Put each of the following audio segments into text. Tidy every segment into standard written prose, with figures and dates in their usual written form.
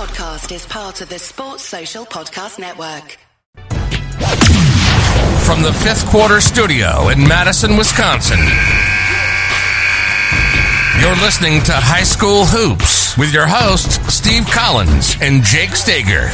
podcast is part of the Sports Social Podcast Network. From the Fifth Quarter Studio in Madison, Wisconsin, you're listening to High School Hoops with your hosts, Steve Collins and Jake Stager.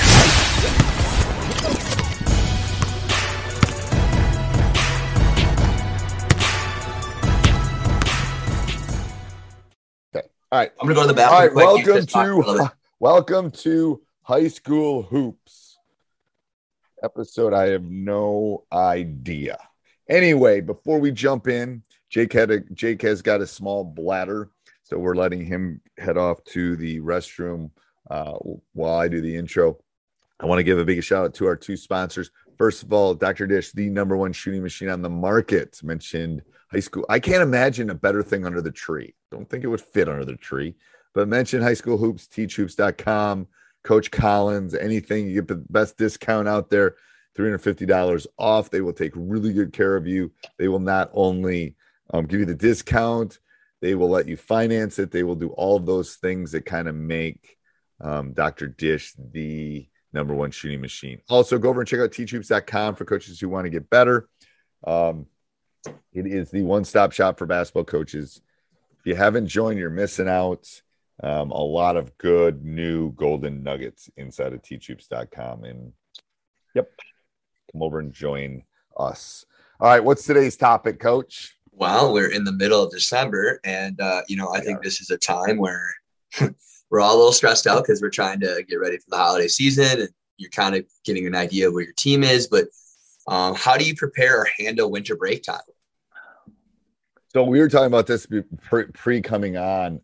Okay. All right. I'm going to go to the bathroom. All right. Welcome to High School Hoops. Episode, I have no idea. Anyway, before we jump in, Jake has got a small bladder, so we're letting him head off to the restroom while I do the intro. I want to give a big shout out to our two sponsors. First of all, Dr. Dish, the number one shooting machine on the market, mentioned high school. I can't imagine a better thing under the tree. Don't think it would fit under the tree, but mention High School Hoops, teachhoops.com. Coach Collins, anything, you get the best discount out there, $350 off. They will take really good care of you. They will not only give you the discount, they will let you finance it. They will do all of those things that kind of make Dr. Dish the number one shooting machine. Also, go over and check out teachhoops.com for coaches who want to get better. It is the one-stop shop for basketball coaches. If you haven't joined, you're missing out. A lot of good new golden nuggets inside of teachhoops.com. And yep, come over and join us. All right, what's today's topic, Coach? Well, we're in the middle of December, and I think this is a time where we're all a little stressed out because we're trying to get ready for the holiday season, and you're kind of getting an idea of where your team is. But how do you prepare or handle winter break time? So we were talking about this pre coming on.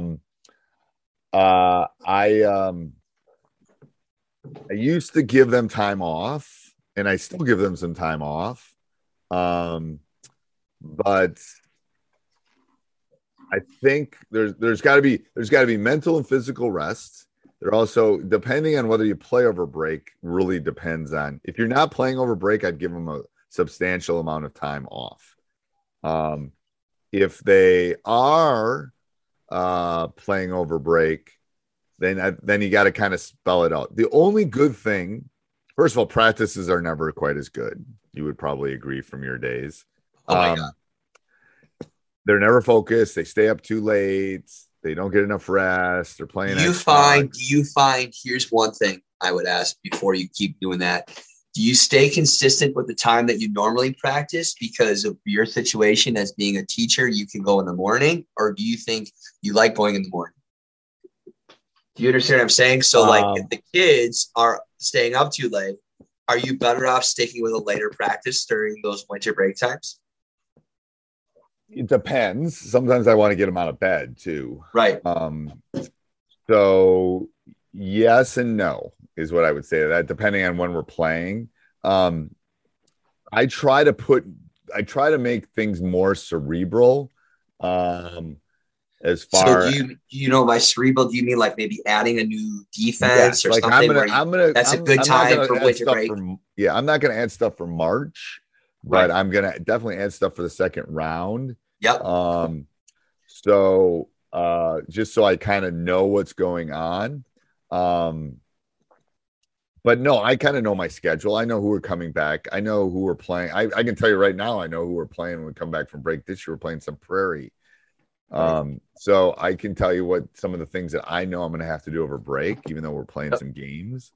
I used to give them time off, and I still give them some time off. But I think there's got to be mental and physical rest. There also, depending on whether you play over break, really depends on. If you're not playing over break, I'd give them a substantial amount of time off. If they are playing over break, then you got to kind of spell it out. The only good thing, first of all, practices are never quite as good. You would probably agree from your days. Oh my God. They're never focused. They stay up too late. They don't get enough rest. They're playing. Do you find, here's one thing I would ask before you keep doing that. Do you stay consistent with the time that you normally practice because of your situation as being a teacher? You can go in the morning, or do you think you like going in the morning? Do you understand what I'm saying? So if the kids are staying up too late, are you better off sticking with a later practice during those winter break times? It depends. Sometimes I want to get them out of bed too. Right. So yes and no is what I would say to that, depending on when we're playing. I try to make things more cerebral. As far, so do you by cerebral, do you mean like maybe adding a new defense or something? That's a good time for winter break. I'm not going to add stuff for March, but I'm going to definitely add stuff for the second round. Yep. So just so I kind of know what's going on. But no, I kind of know my schedule. I know who are coming back. I know who we're playing. I can tell you right now, I know who we're playing when we come back from break. This year, we're playing some Prairie. So I can tell you what some of the things that I know I'm going to have to do over break, even though we're playing some games.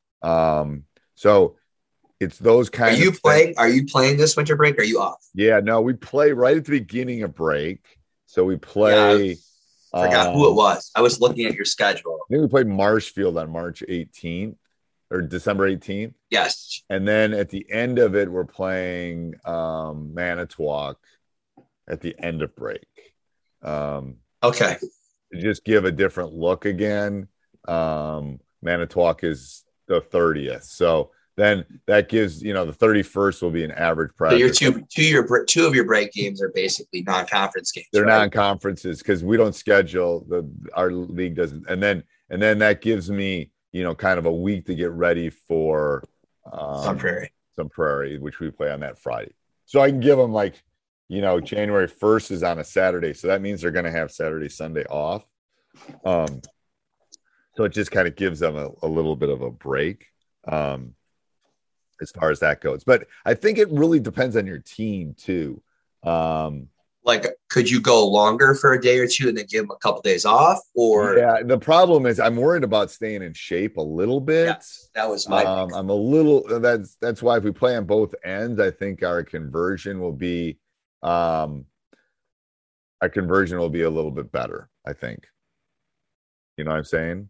So it's those kind of things. Are you playing this winter break? Or are you off? Yeah, no, we play right at the beginning of break. So we play. I forgot who it was. I was looking at your schedule. I think we played Marshfield on March 18th or December 18th. Yes. And then at the end of it, we're playing Manitowoc at the end of break. Okay. To just give a different look again. Manitowoc is the 30th. So then that gives, the 31st will be an average practice. So your two of your break games are basically non-conference games. They're right? non-conferences because we don't schedule our league doesn't. And then that gives me, kind of a week to get ready for some Prairie, which we play on that Friday. So I can give them January 1st is on a Saturday. So that means they're going to have Saturday, Sunday off. So it just kind of gives them a little bit of a break as far as that goes. But I think it really depends on your team too. Like, could you go longer for a day or two and then give them a couple days off? Or yeah, the problem is I'm worried about staying in shape a little bit. Yeah, that was my I'm a little that's why if we play on both ends, I think our conversion will be a little bit better, I think. You know what I'm saying?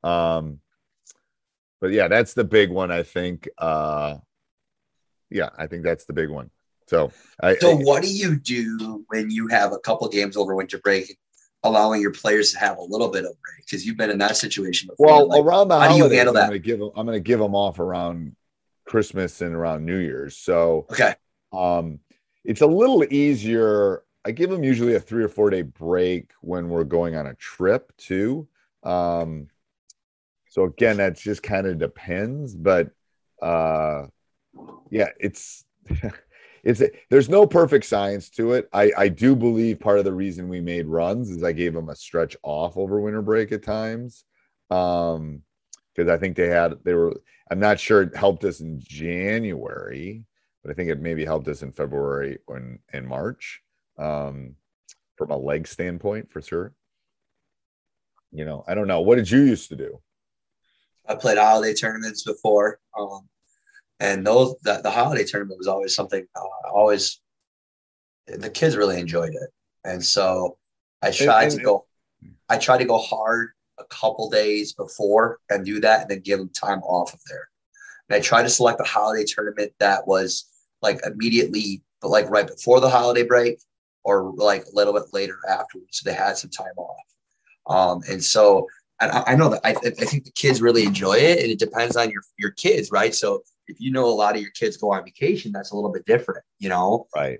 But yeah, that's the big one, I think. I think that's the big one. So what do you do when you have a couple games over winter break, allowing your players to have a little bit of break? Because you've been in that situation before. Well, like, around the holidays, how do you handle that? I'm going to give them off around Christmas and around New Year's. So okay, it's a little easier. I give them usually a 3 or 4 day break when we're going on a trip too. So again, that just kind of depends, but it's there's no perfect science to it. I do believe part of the reason we made runs is I gave them a stretch off over winter break at times. Because I think I'm not sure it helped us in January, but I think it maybe helped us in February and March, from a leg standpoint for sure. You know, I don't know. What did you used to do? I played holiday tournaments before. And the holiday tournament was always something the kids really enjoyed it. And so I tried to go hard a couple days before and do that and then give them time off of there. And I tried to select a holiday tournament that was like immediately, but like right before the holiday break or like a little bit later afterwards. So they had some time off. And so I know that I think the kids really enjoy it, and it depends on your kids, right? So if you know a lot of your kids go on vacation, that's a little bit different, you know? Right.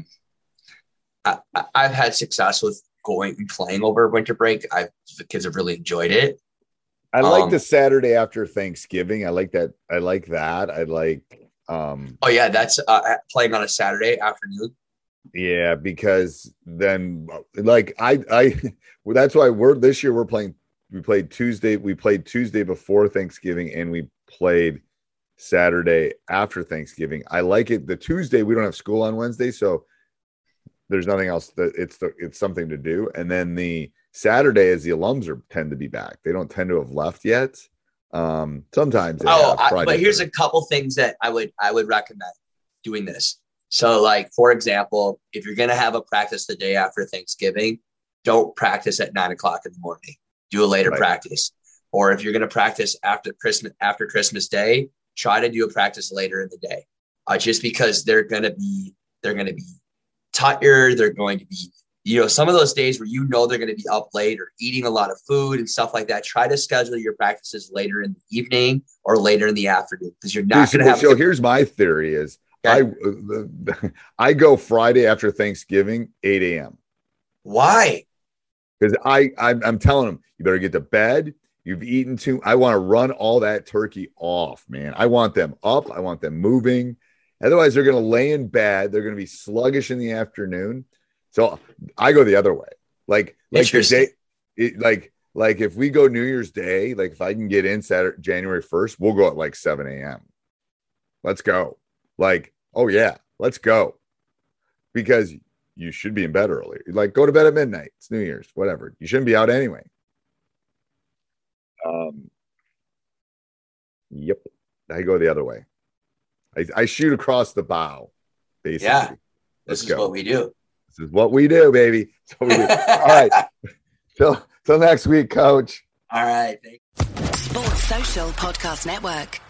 I've had success with going and playing over winter break. The kids have really enjoyed it. I like the Saturday after Thanksgiving. I like that. I like. Oh yeah, that's playing on a Saturday afternoon. Yeah, because then like that's why this year we're playing. We played Tuesday. We played Tuesday before Thanksgiving, and we played Saturday after Thanksgiving. I like it. The Tuesday we don't have school on Wednesday, so there's nothing else. It's something to do. And then the Saturday is the alums tend to be back. They don't tend to have left yet. Sometimes. But here's a couple things that I would recommend doing this. So, like for example, if you're going to have a practice the day after Thanksgiving, don't practice at 9 o'clock in the morning. Do a later practice. Or if you're going to practice after Christmas Day, try to do a practice later in the day. Just because they're going to be tired. They're going to be, some of those days where they're going to be up late or eating a lot of food and stuff like that. Try to schedule your practices later in the evening or later in the afternoon, because you're not going to have. So here's my theory is I go Friday after Thanksgiving, 8 a.m. Why? Because I'm telling them, you better get to bed. You've eaten I want to run all that turkey off, man. I want them up. I want them moving. Otherwise, they're going to lay in bed. They're going to be sluggish in the afternoon. So I go the other way. Like if we go New Year's Day, like if I can get in Saturday, January 1st, we'll go at like 7 a.m. Let's go. Like, oh yeah, let's go. Because you should be in bed early. Like, go to bed at midnight. It's New Year's, whatever. You shouldn't be out anyway. Yep. I go the other way. I shoot across the bow, basically. Yeah. This is what we do. This is what we do, baby. All right. Till next week, Coach. All right. Sports Social Podcast Network.